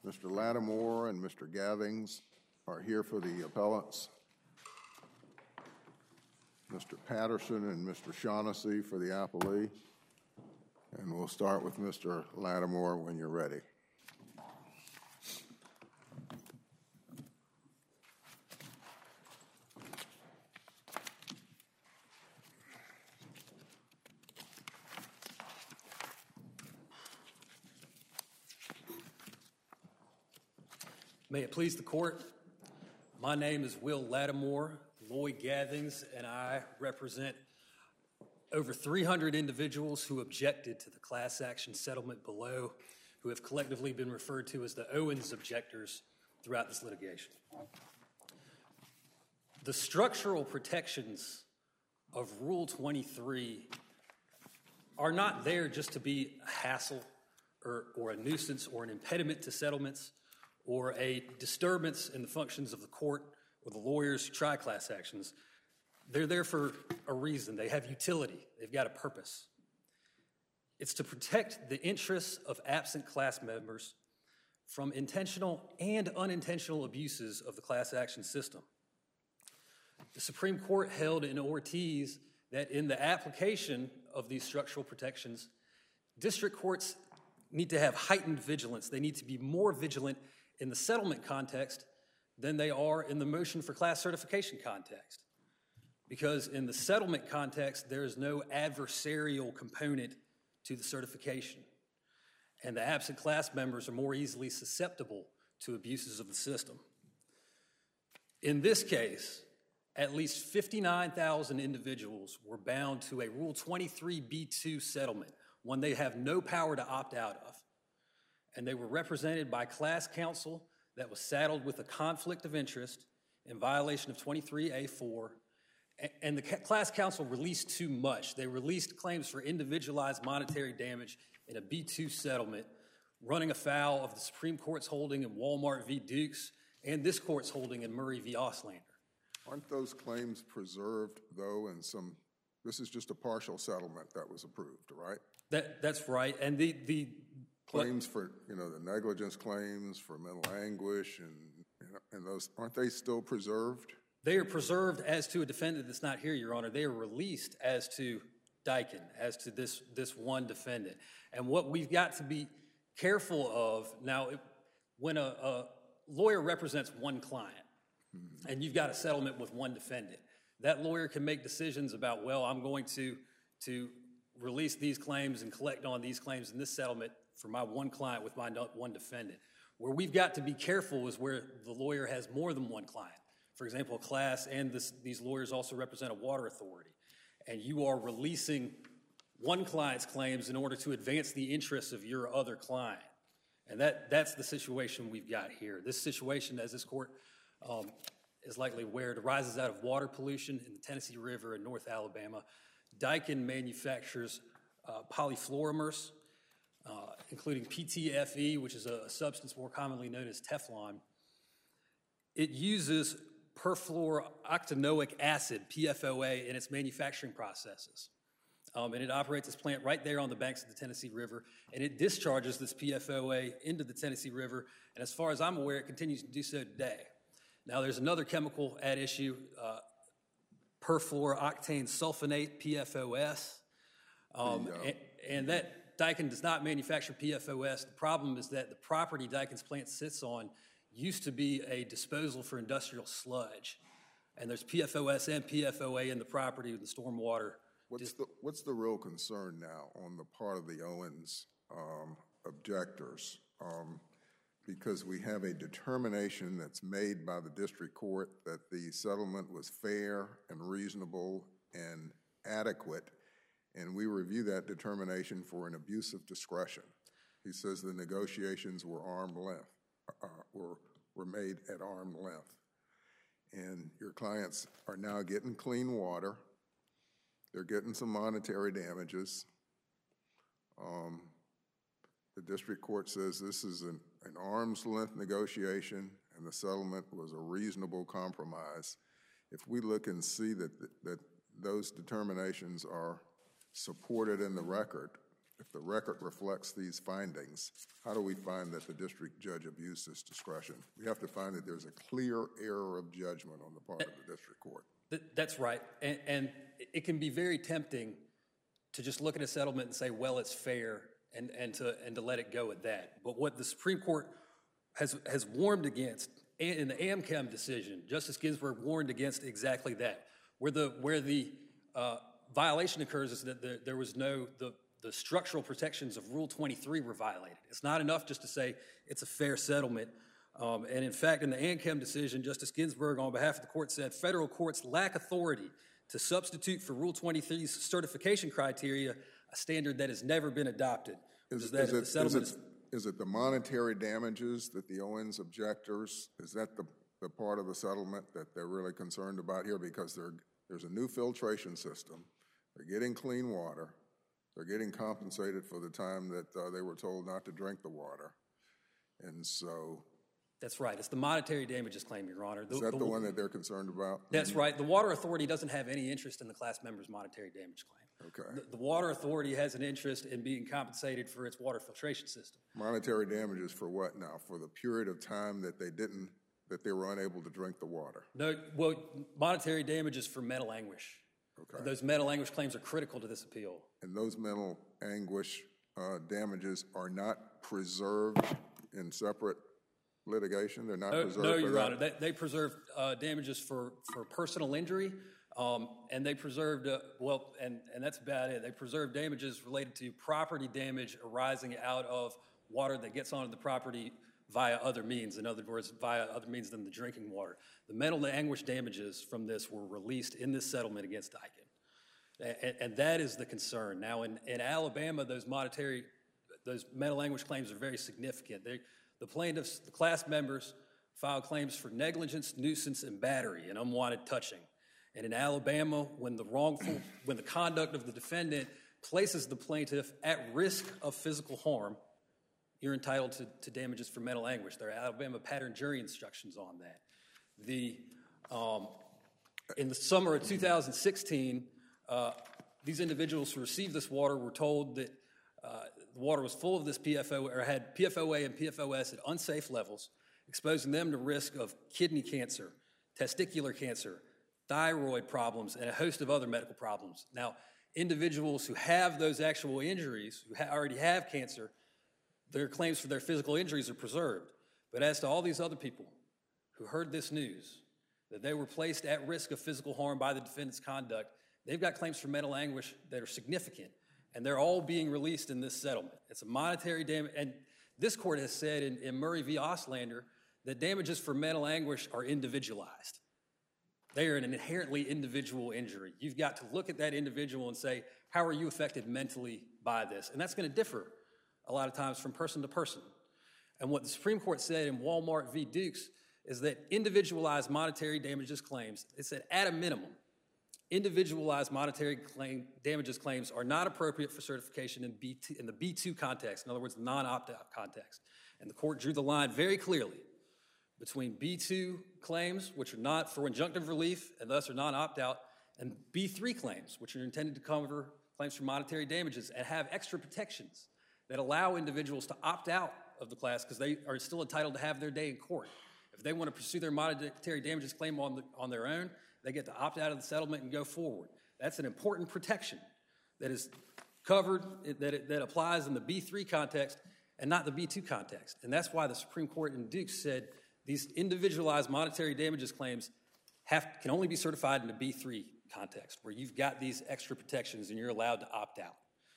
Mr. Lattimore and Mr. Gathings are here for the appellants. Mr. Patterson and Mr. Shaughnessy for the appellee. And we'll start with Mr. Lattimore when you're ready. May it please the court, my name is Will Lattimore. Lloyd Gathings and I represent over 300 individuals who objected to the class action settlement below, who have collectively been referred to as the Owens objectors throughout this litigation. The structural protections of Rule 23 are not there just to be a hassle or a nuisance or an impediment to settlements or a disturbance in the functions of the court or the lawyers who try class actions. They're there for a reason. They have utility. They've got a purpose. It's to protect the interests of absent class members from intentional and unintentional abuses of the class action system. The Supreme Court held in Ortiz that in the application of these structural protections, district courts need to have heightened vigilance. They need to be more vigilant in the settlement context than they are in the motion for class certification context. Because in the settlement context, there is no adversarial component to the certification. And the absent class members are more easily susceptible to abuses of the system. In this case, at least 59,000 individuals were bound to a Rule 23b2 settlement, one they have no power to opt out of. And they were represented by class counsel that was saddled with a conflict of interest in violation of 23A4. And the class counsel released too much. They released claims for individualized monetary damage in a B2 settlement, running afoul of the Supreme Court's holding in Walmart v. Dukes and this court's holding in Murray v. Auslander. Aren't those claims preserved, though, in some, this is just a partial settlement that was approved, right? That's right. And the claims for, the negligence claims for mental anguish and those, aren't they still preserved? They are preserved as to a defendant that's not here, Your Honor. They are released as to Daikin, as to this one defendant. And what we've got to be careful of, now, when a lawyer represents one client and you've got a settlement with one defendant, that lawyer can make decisions about, well, I'm going to release these claims and collect on these claims in this settlement for my one client with my one defendant. Where we've got to be careful is where the lawyer has more than one client. For example, a class and these lawyers also represent a water authority. And you are releasing one client's claims in order to advance the interests of your other client. And that's the situation we've got here. This situation, as this court is likely aware, it arises out of water pollution in the Tennessee River in North Alabama. Daikin manufactures polyfluoromers, including PTFE, which is a substance more commonly known as Teflon. It uses perfluorooctanoic acid, PFOA, in its manufacturing processes. And it operates its plant right there on the banks of the Tennessee River, and it discharges this PFOA into the Tennessee River, and as far as I'm aware, it continues to do so today. Now, there's another chemical at issue, perfluorooctane sulfonate, PFOS, and that Daikin does not manufacture PFOS. The problem is that the property Daikin's plant sits on used to be a disposal for industrial sludge. And there's PFOS and PFOA in the property with the stormwater. What's the real concern now on the part of the Owens objectors? Because we have a determination that's made by the district court that the settlement was fair and reasonable and adequate, and we review that determination for an abuse of discretion. He says the negotiations were were made at arm's length. And your clients are now getting clean water. They're getting some monetary damages. The district court says this is an arm's length negotiation and the settlement was a reasonable compromise. If we look and see that those determinations are supported in the record, if the record reflects these findings, how do we find that the district judge abused his discretion? We have to find that there's a clear error of judgment on the part of the district court. That's right. And it can be very tempting to just look at a settlement and say, well, it's fair, and to let it go at that. But what the Supreme Court has warned against in the AmChem decision, Justice Ginsburg warned against exactly that. Where the violation occurs is that there was the structural protections of Rule 23 were violated. It's not enough just to say it's a fair settlement. And in fact, in the AmChem decision, Justice Ginsburg, on behalf of the court, said federal courts lack authority to substitute for Rule 23's certification criteria a standard that has never been adopted. Is it the monetary damages that the Owens objectors, is that the part of the settlement that they're really concerned about here? Because there's a new filtration system, they're getting clean water, they're getting compensated for the time that they were told not to drink the water. And so... That's right. It's the monetary damages claim, Your Honor. Is that the one that they're concerned about? That's right. The Water Authority doesn't have any interest in the class member's monetary damage claim. Okay. The Water Authority has an interest in being compensated for its water filtration system. Monetary damages for what now? For the period of time that they were unable to drink the water? No, well, monetary damages for mental anguish. Okay. And those mental anguish claims are critical to this appeal. And those mental anguish damages are not preserved in separate litigation? They're not preserved? No, Your Honor. They preserved damages for personal injury, and they preserved, and that's about it. They preserved damages related to property damage arising out of water that gets onto the property via other means. In other words, via other means than the drinking water. The mental anguish damages from this were released in this settlement against Daikin. And that is the concern. Now, in Alabama, those mental anguish claims are very significant. The plaintiffs, the class members, filed claims for negligence, nuisance, and battery, and unwanted touching. And in Alabama, when the conduct of the defendant places the plaintiff at risk of physical harm, you're entitled to damages for mental anguish. There are Alabama pattern jury instructions on that. In the summer of 2016, these individuals who received this water were told that the water was full of this PFOA, or had PFOA and PFOS at unsafe levels, exposing them to risk of kidney cancer, testicular cancer, thyroid problems, and a host of other medical problems. Now, individuals who have those actual injuries, who already have cancer, their claims for their physical injuries are preserved. But as to all these other people who heard this news, that they were placed at risk of physical harm by the defendant's conduct, they've got claims for mental anguish that are significant. And they're all being released in this settlement. It's a monetary damage. And this court has said in Murray v. Oslander that damages for mental anguish are individualized. They are an inherently individual injury. You've got to look at that individual and say, how are you affected mentally by this? And that's going to differ a lot of times from person to person. And what the Supreme Court said in Walmart v. Dukes is that individualized monetary damages claims, it said at a minimum, individualized monetary damages claims are not appropriate for certification in the B2 context, in other words, the non-opt-out context. And the court drew the line very clearly between B2 claims, which are not for injunctive relief and thus are non-opt-out, and B3 claims, which are intended to cover claims for monetary damages and have extra protections that allow individuals to opt out of the class because they are still entitled to have their day in court. If they want to pursue their monetary damages claim on their own, they get to opt out of the settlement and go forward. That's an important protection that is covered, that applies in the B3 context and not the B2 context. And that's why the Supreme Court in Dukes said these individualized monetary damages claims can only be certified in the B3 context, where you've got these extra protections and you're allowed to opt out.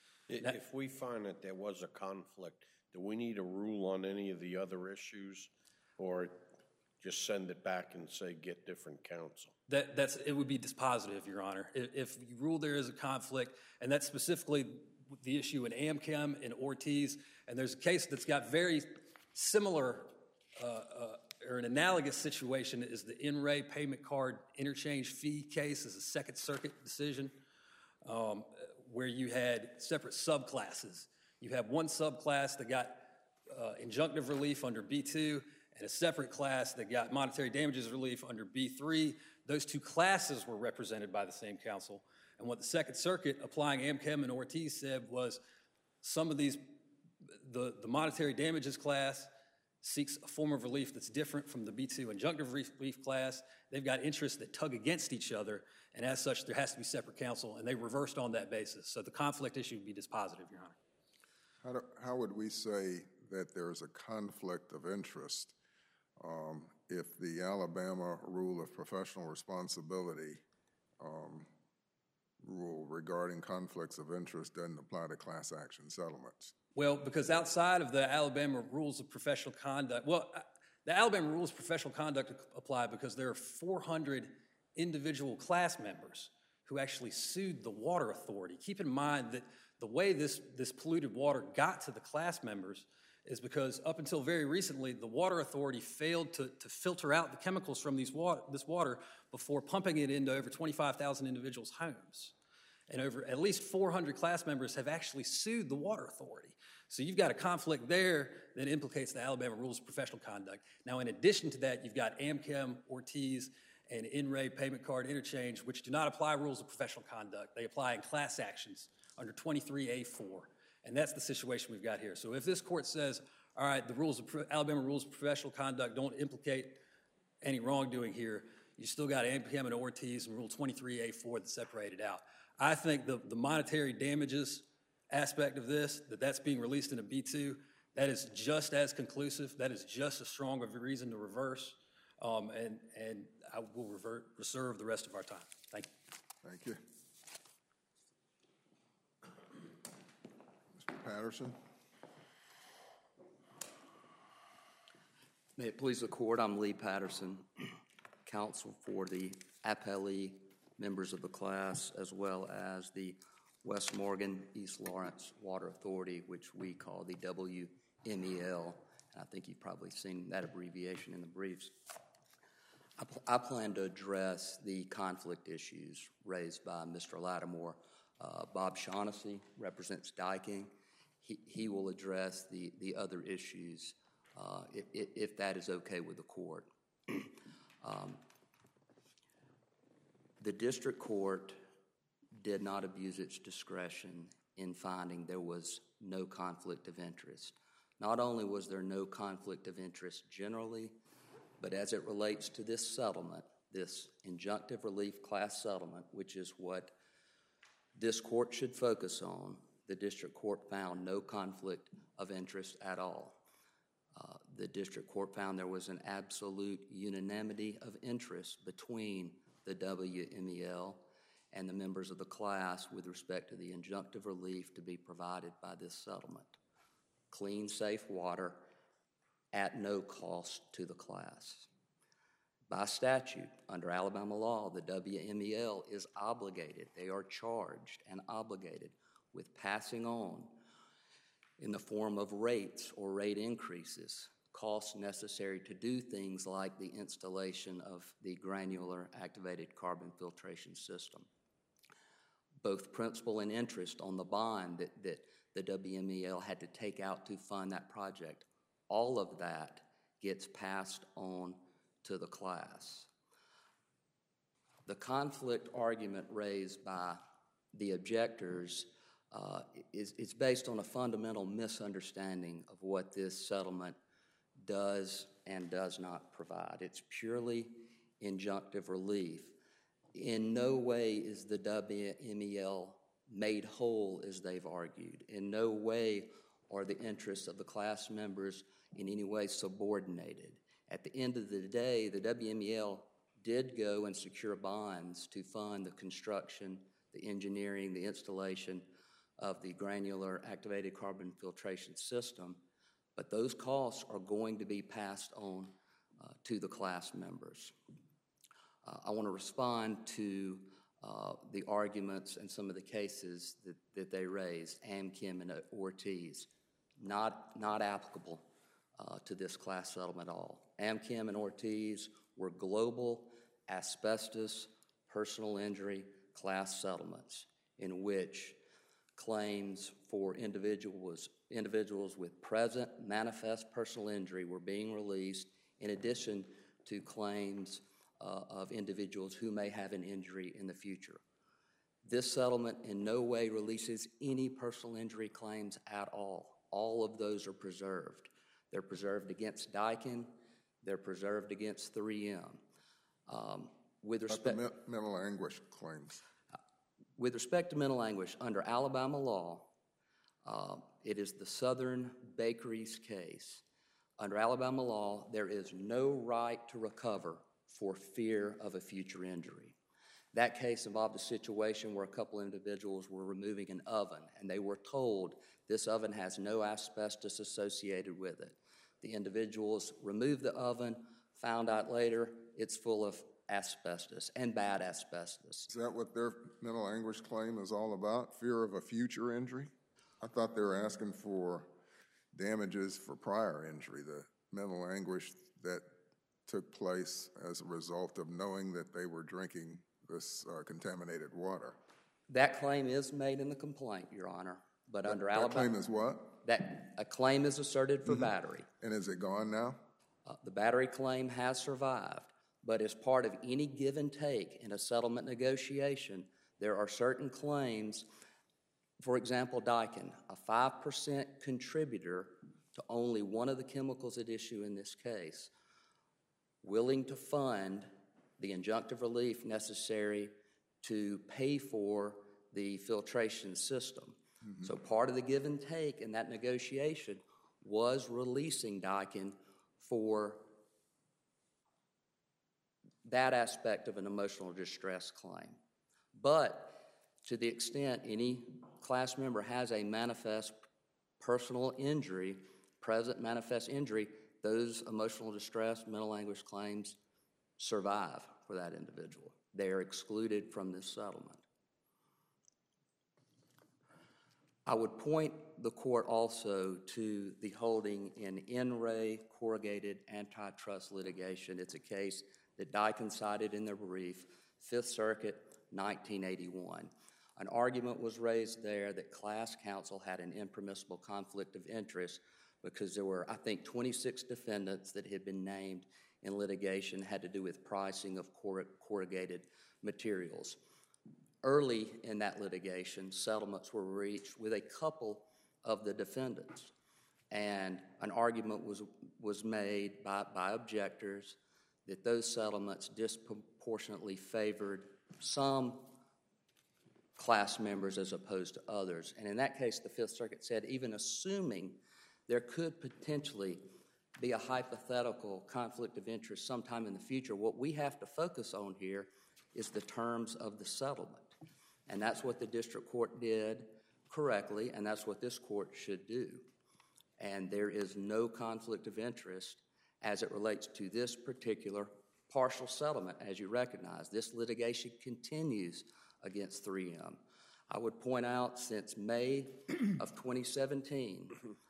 If we find that there was a conflict, do we need a rule on any of the other issues, or just send it back and say get different counsel? It would be dispositive, Your Honor. If you rule there is a conflict, and that's specifically the issue in AmChem and Ortiz, and there's a case that's got very similar or an analogous situation is the In-Ray payment card interchange fee case, is a Second Circuit decision where you had separate subclasses. You have one subclass that got injunctive relief under B2 and a separate class that got monetary damages relief under B3. Those two classes were represented by the same counsel. And what the Second Circuit, applying AmChem and Ortiz, said was some of these, the monetary damages class seeks a form of relief that's different from the B2 injunctive relief class. They've got interests that tug against each other, and as such, there has to be separate counsel, and they reversed on that basis. So the conflict issue would be dispositive, Your Honor. How would we say that there's a conflict of interest if the Alabama rule of professional responsibility rule regarding conflicts of interest doesn't apply to class action settlements? Well, because outside of the Alabama rules of professional conduct, the Alabama rules of professional conduct apply because there are 400 individual class members who actually sued the water authority. Keep in mind that the way this polluted water got to the class members is because up until very recently, the water authority failed to filter out the chemicals from this water before pumping it into over 25,000 individuals' homes. And over at least 400 class members have actually sued the water authority. So you've got a conflict there that implicates the Alabama rules of professional conduct. Now, in addition to that, you've got Amchem, Ortiz, and NRA payment card interchange, which do not apply rules of professional conduct. They apply in class actions under 23A4. And that's the situation we've got here. So if this court says, all right, the Alabama rules of professional conduct don't implicate any wrongdoing here, you still got Amchem and Ortiz and Rule 23A4 that separate it out. I think the monetary damages aspect of this, that's being released in a B2, that is just as conclusive. That is just as strong of a reason to reverse. And I will reserve the rest of our time. Thank you. Thank you. Mr. Patterson. May it please the court, I'm Lee Patterson, counsel for the appellee members of the class, as well as the West Morgan East Lawrence Water Authority, which we call the WMEL. And I think you've probably seen that abbreviation in the briefs. I plan to address the conflict issues raised by Mr. Lattimore. Bob Shaughnessy represents Dyking. He will address the other issues if that is okay with the court. The district court did not abuse its discretion in finding there was no conflict of interest. Not only was there no conflict of interest generally, but as it relates to this settlement, this injunctive relief class settlement, which is what this court should focus on, the district court found no conflict of interest at all. The district court found there was an absolute unanimity of interest between the WMEL and the members of the class with respect to the injunctive relief to be provided by this settlement. Clean, safe water at no cost to the class. By statute, under Alabama law, the WMEL is obligated, they are charged and obligated with passing on in the form of rates or rate increases, costs necessary to do things like the installation of the granular activated carbon filtration system. Both principal and interest on the bond that the WMEL had to take out to fund that project, all of that gets passed on to the class. The conflict argument raised by the objectors is based on a fundamental misunderstanding of what this settlement does and does not provide. It's purely injunctive relief. In no way is the WMEL made whole, as they've argued. In no way are the interests of the class members in any way subordinated. At the end of the day, the WMEL did go and secure bonds to fund the construction, the engineering, the installation of the granular activated carbon filtration system, but those costs are going to be passed on to the class members. I want to respond to the arguments and some of the cases that they raised, Amchem and Ortiz, not applicable to this class settlement at all. Amchem and Ortiz were global asbestos personal injury class settlements in which claims for individuals with present manifest personal injury were being released in addition to claims of individuals who may have an injury in the future. This settlement in no way releases any personal injury claims at all. All of those are preserved. They're preserved against Daikin. They're preserved against 3M. With respect the mental anguish claims. With respect to mental anguish, under Alabama law, it is the Southern Bakeries case. Under Alabama law, there is no right to recover for fear of a future injury. That case involved a situation where a couple individuals were removing an oven, and they were told this oven has no asbestos associated with it. The individuals removed the oven, found out later it's full of asbestos and bad asbestos. Is that what their mental anguish claim is all about? Fear of a future injury? I thought they were asking for damages for prior injury, the mental anguish that took place as a result of knowing that they were drinking this contaminated water. That claim is made in the complaint, Your Honor, but under Alabama... That claim is what? That a claim is asserted for battery. And is it gone now? The battery claim has survived, but as part of any give and take in a settlement negotiation, there are certain claims. For example, Daikin, a 5% contributor to only one of the chemicals at issue in this case, willing to fund the injunctive relief necessary to pay for the filtration system. So part of the give and take in that negotiation was releasing Daikin for that aspect of an emotional distress claim. But to the extent any class member has a manifest personal injury, present manifest injury, those emotional distress, mental anguish claims survive for that individual. They are excluded from this settlement. I would point the court also to the holding in In Re Corrugated Antitrust Litigation. It's a case that Daikin cited in their brief, Fifth Circuit, 1981. An argument was raised there that class counsel had an impermissible conflict of interest because there were, I think, 26 defendants that had been named in litigation had to do with pricing of corrugated materials. Early in that litigation, settlements were reached with a couple of the defendants, and an argument was made by objectors that those settlements disproportionately favored some class members as opposed to others. And in that case, the Fifth Circuit said, even assuming there could potentially be a hypothetical conflict of interest sometime in the future, what we have to focus on here is the terms of the settlement. And that's what the district court did correctly, and that's what this court should do. And there is no conflict of interest as it relates to this particular partial settlement. As you recognize, this litigation continues against 3M. I would point out since May of 2017,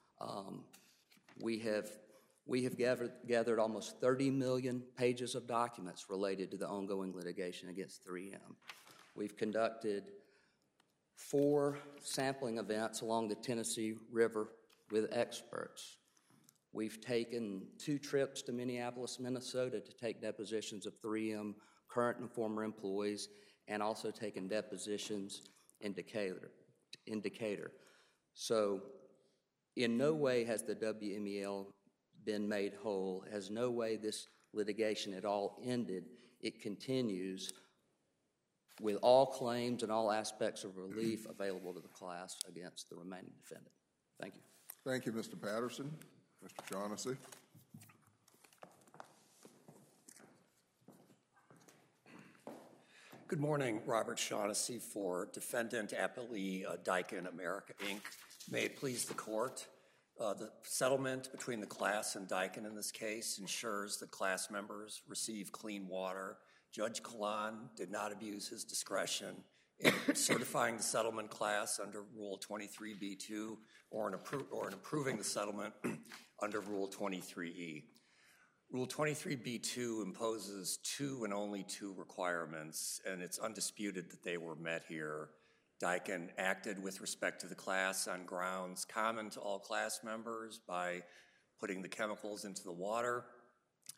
we have gathered almost 30 million pages of documents related to the ongoing litigation against 3M. We've conducted 4 sampling events along the Tennessee River with experts. We've taken 2 trips to Minneapolis, Minnesota to take depositions of 3M current and former employees, and also taken depositions in Decatur. So in no way has the WMEL been made whole, has no way this litigation at all ended. It continues with all claims and all aspects of relief available to the class against the remaining defendant. Thank you. Thank you, Mr. Patterson. Mr. Shaughnessy. Good morning, Robert Shaughnessy for Defendant Appellee Daikin America, Inc. May it please the court. The settlement between the class and Daikin in this case ensures that class members receive clean water. Judge Kalan did not abuse his discretion in certifying the settlement class under Rule 23b2 or in approving the settlement under Rule 23e. Rule 23b2 imposes 2 and only 2 requirements, and it's undisputed that they were met here. Daikin acted with respect to the class on grounds common to all class members by putting the chemicals into the water,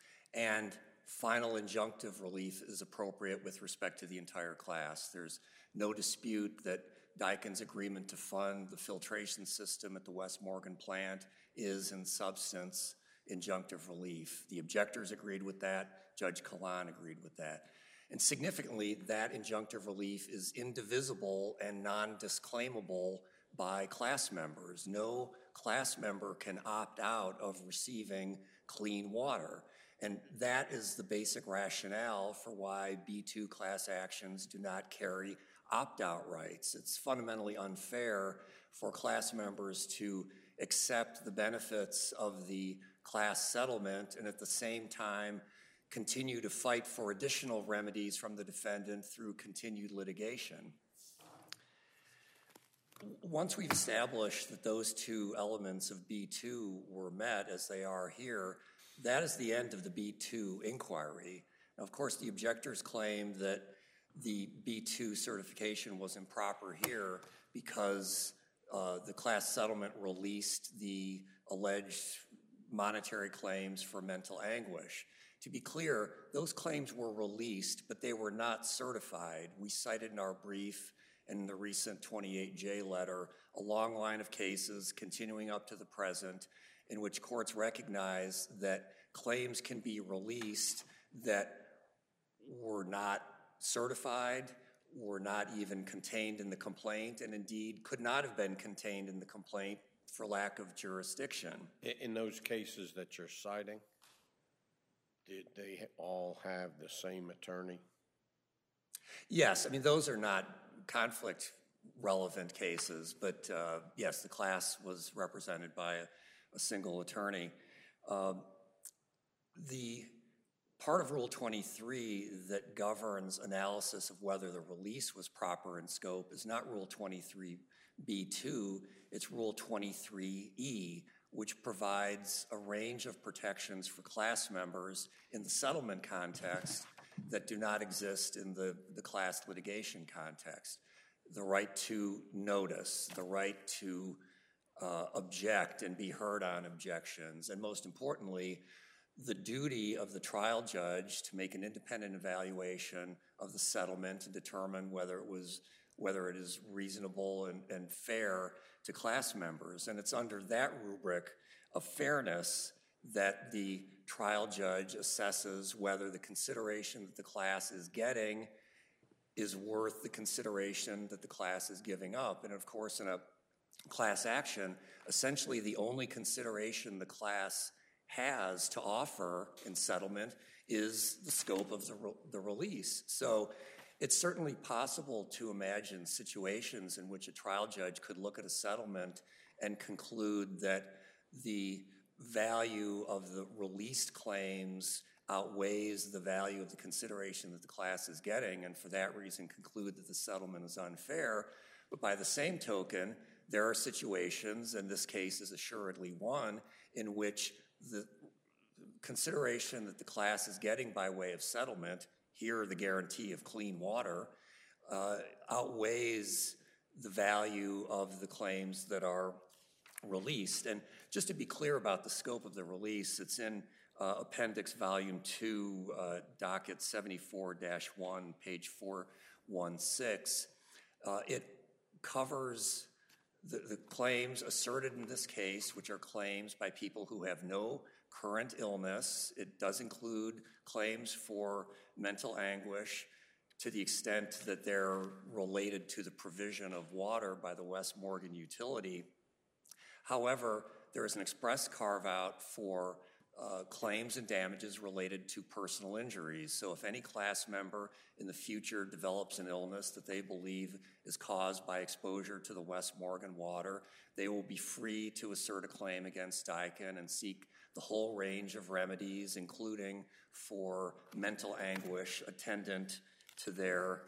and final injunctive relief is appropriate with respect to the entire class. There's no dispute that Daikin's agreement to fund the filtration system at the West Morgan plant is in substance injunctive relief. The objectors agreed with that. Judge Kalan agreed with that. And significantly, that injunctive relief is indivisible and non-disclaimable by class members. No class member can opt out of receiving clean water. And that is the basic rationale for why B2 class actions do not carry opt-out rights. It's fundamentally unfair for class members to accept the benefits of the class settlement and at the same time continue to fight for additional remedies from the defendant through continued litigation. Once we've established that those two elements of B2 were met as they are here, that is the end of the B2 inquiry. Now, of course, the objectors claim that the B2 certification was improper here because the class settlement released the alleged monetary claims for mental anguish. To be clear, those claims were released, but they were not certified. We cited in our brief and in the recent 28J letter a long line of cases continuing up to the present in which courts recognize that claims can be released that were not certified, were not even contained in the complaint, and indeed could not have been contained in the complaint for lack of jurisdiction. In those cases that you're citing, did they all have the same attorney? Yes, I mean, those are not conflict-relevant cases, but yes, the class was represented by a single attorney. The part of Rule 23 that governs analysis of whether the release was proper in scope is not Rule 23b2, it's Rule 23e, which provides a range of protections for class members in the settlement context that do not exist in the class litigation context. The right to notice, the right to object and be heard on objections, and most importantly, the duty of the trial judge to make an independent evaluation of the settlement to determine whether it is reasonable and fair to class members. And it's under that rubric of fairness that the trial judge assesses whether the consideration that the class is getting is worth the consideration that the class is giving up. And of course, in a class action, essentially the only consideration the class has to offer in settlement is the scope of the release. So it's certainly possible to imagine situations in which a trial judge could look at a settlement and conclude that the value of the released claims outweighs the value of the consideration that the class is getting, and for that reason conclude that the settlement is unfair. But by the same token, there are situations, and this case is assuredly one, in which the consideration that the class is getting by way of settlement, here the guarantee of clean water, outweighs the value of the claims that are released. And just to be clear about the scope of the release, it's in Appendix Volume 2, Docket 74-1, page 416. It covers the claims asserted in this case, which are claims by people who have no current illness. It does include claims for mental anguish to the extent that they're related to the provision of water by the West Morgan utility. However, there is an express carve-out for claims and damages related to personal injuries. So if any class member in the future develops an illness that they believe is caused by exposure to the West Morgan water, they will be free to assert a claim against Daikin and seek the whole range of remedies, including for mental anguish attendant to their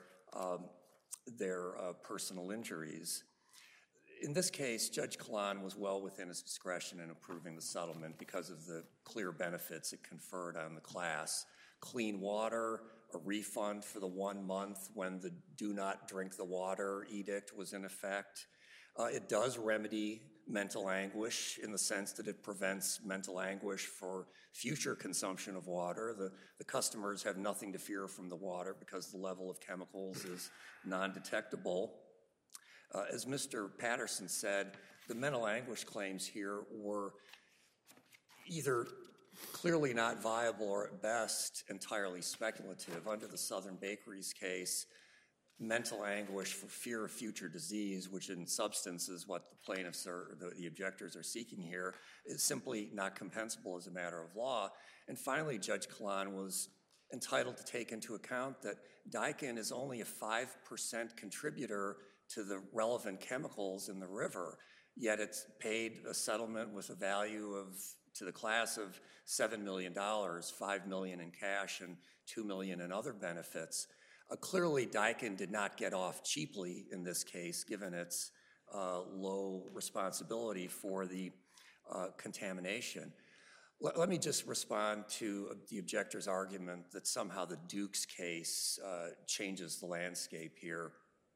personal injuries. In this case, Judge Kalan was well within his discretion in approving the settlement because of the clear benefits it conferred on the class. Clean water, a refund for the 1 month when the do not drink the water edict was in effect. It does remedy mental anguish in the sense that it prevents mental anguish for future consumption of water. The customers have nothing to fear from the water because the level of chemicals is non-detectable. As Mr. Patterson said, the mental anguish claims here were either clearly not viable or at best entirely speculative. Under the Southern Bakeries case, mental anguish for fear of future disease, which in substance is what the plaintiffs or the objectors are seeking here, is simply not compensable as a matter of law. And finally, Judge Kalan was entitled to take into account that Daikin is only a 5% contributor to the relevant chemicals in the river, yet it's paid a settlement with a value of, to the class of $7 million, $5 million in cash and $2 million in other benefits. Clearly, Daikin did not get off cheaply in this case, given its low responsibility for the contamination. Let me just respond to the objector's argument that somehow the Dukes case changes the landscape here.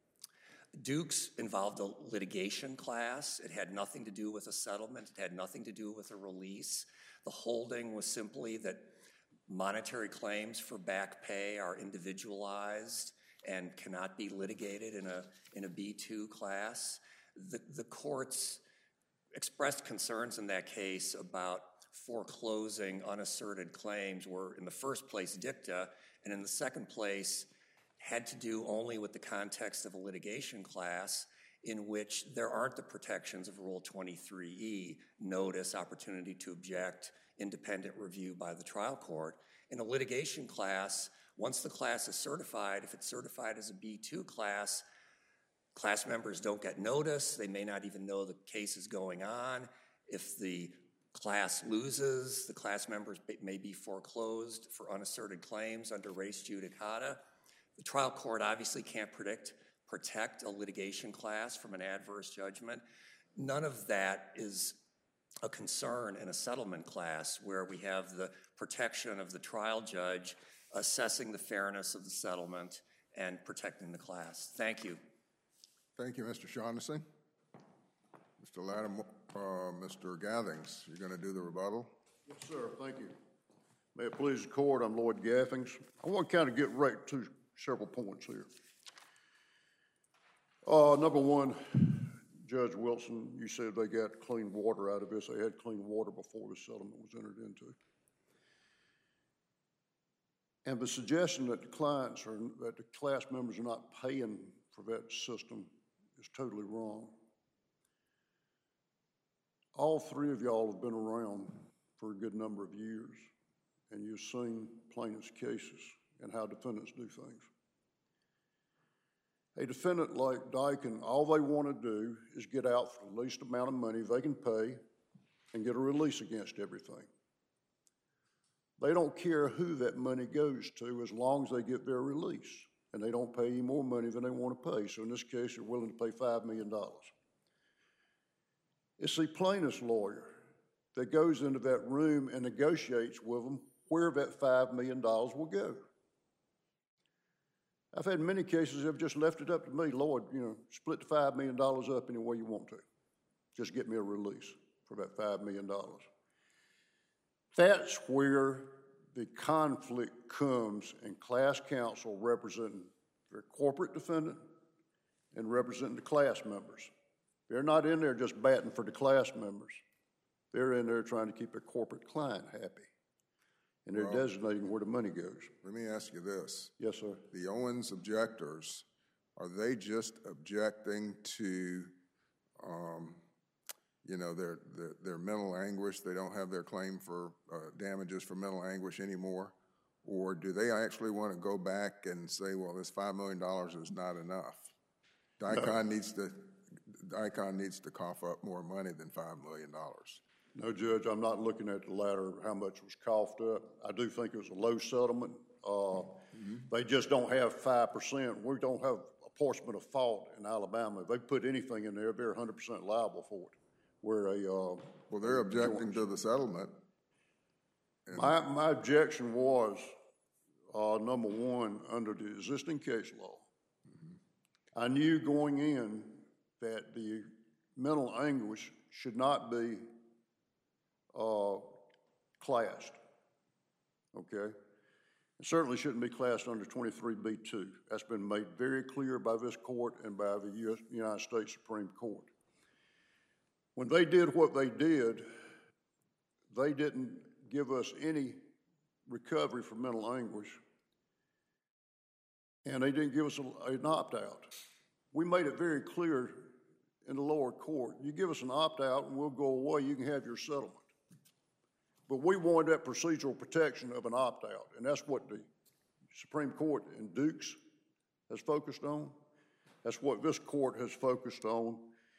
Dukes involved a litigation class. It had nothing to do with a settlement. It had nothing to do with a release. The holding was simply that monetary claims for back pay are individualized and cannot be litigated in a B2 class. The courts expressed concerns in that case about foreclosing unasserted claims were, in the first place, dicta, and in the second place, had to do only with the context of a litigation class in which there aren't the protections of Rule 23E, notice, opportunity to object, independent review by the trial court. In a litigation class, once the class is certified, if it's certified as a B2 class members don't get notice. They may not even know the case is going on. If the class loses, the class members may be foreclosed for unasserted claims under res judicata. The trial court obviously can't protect a litigation class from an adverse judgment. None of that is a concern in a settlement class where we have the protection of the trial judge assessing the fairness of the settlement and protecting the class. Thank you. Thank you, Mr. Shaughnessy. Mr. Lattimore, Mr. Gathings, you're going to do the rebuttal? Yes, sir. Thank you. May it please the court, I'm Lloyd Gathings. I want to kind of get right to several points here. Number one, Judge Wilson, you said they got clean water out of this. They had clean water before the settlement was entered into. And the suggestion that the clients or that the class members are not paying for that system is totally wrong. All three of y'all have been around for a good number of years, and you've seen plaintiffs' cases and how defendants do things. A defendant like Daikin, all they want to do is get out for the least amount of money they can pay and get a release against everything. They don't care who that money goes to as long as they get their release, and they don't pay any more money than they want to pay. So in this case, they're willing to pay $5 million. It's the plaintiff's lawyer that goes into that room and negotiates with them where that $5 million will go. I've had many cases that have just left it up to me, Lord, split the $5 million up any way you want to. Just get me a release for that $5 million. That's where the conflict comes in class counsel representing their corporate defendant and representing the class members. They're not in there just batting for the class members. They're in there trying to keep their corporate client happy. And they're designating where the money goes. Let me ask you this. Yes, sir. The Owens objectors, are they just objecting to, their mental anguish? They don't have their claim for damages for mental anguish anymore? Or do they actually want to go back and say, well, this $5 million is not enough? Daikin needs to cough up more money than $5 million. No, Judge, I'm not looking at the latter, how much was coughed up. I do think it was a low settlement. They just don't have 5%. We don't have apportionment of fault in Alabama. If they put anything in there, they're 100% liable for it. Well, they're objecting to the settlement. My objection was, number one, under the existing case law, I knew going in that the mental anguish should not be classed, okay? It certainly shouldn't be classed under 23B2. That's been made very clear by this court and by the United States Supreme Court. When they did what they did, they didn't give us any recovery for mental anguish, and they didn't give us an opt-out. We made it very clear in the lower court, you give us an opt-out and we'll go away, you can have your settlement. But we wanted that procedural protection of an opt-out, and that's what the Supreme Court in Dukes has focused on. That's what this court has focused on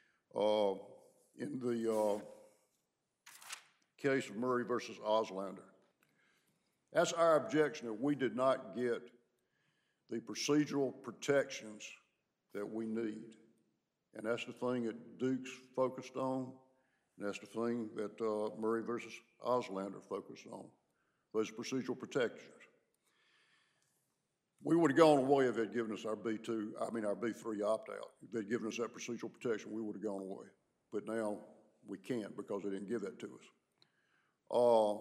in the case of Murray versus Auslander. That's our objection, that we did not get the procedural protections that we need. And that's the thing that Dukes focused on, and that's the thing that Murray versus Auslander focused on, those procedural protections. We would have gone away if they'd given us our B3 opt-out. If they'd given us that procedural protection, we would have gone away. But now we can't because they didn't give that to us.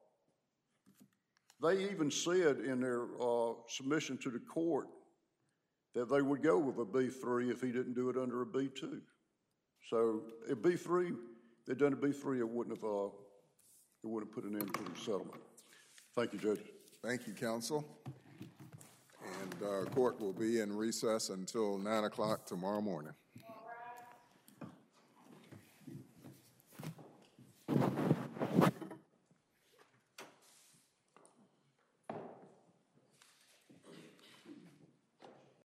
They even said in their submission to the court that they would go with a B3 if he didn't do it under a B2. So if B3, they'd done a B3, it wouldn't have put an end to the settlement. Thank you, Judge. Thank you, counsel. And court will be in recess until 9 o'clock tomorrow morning.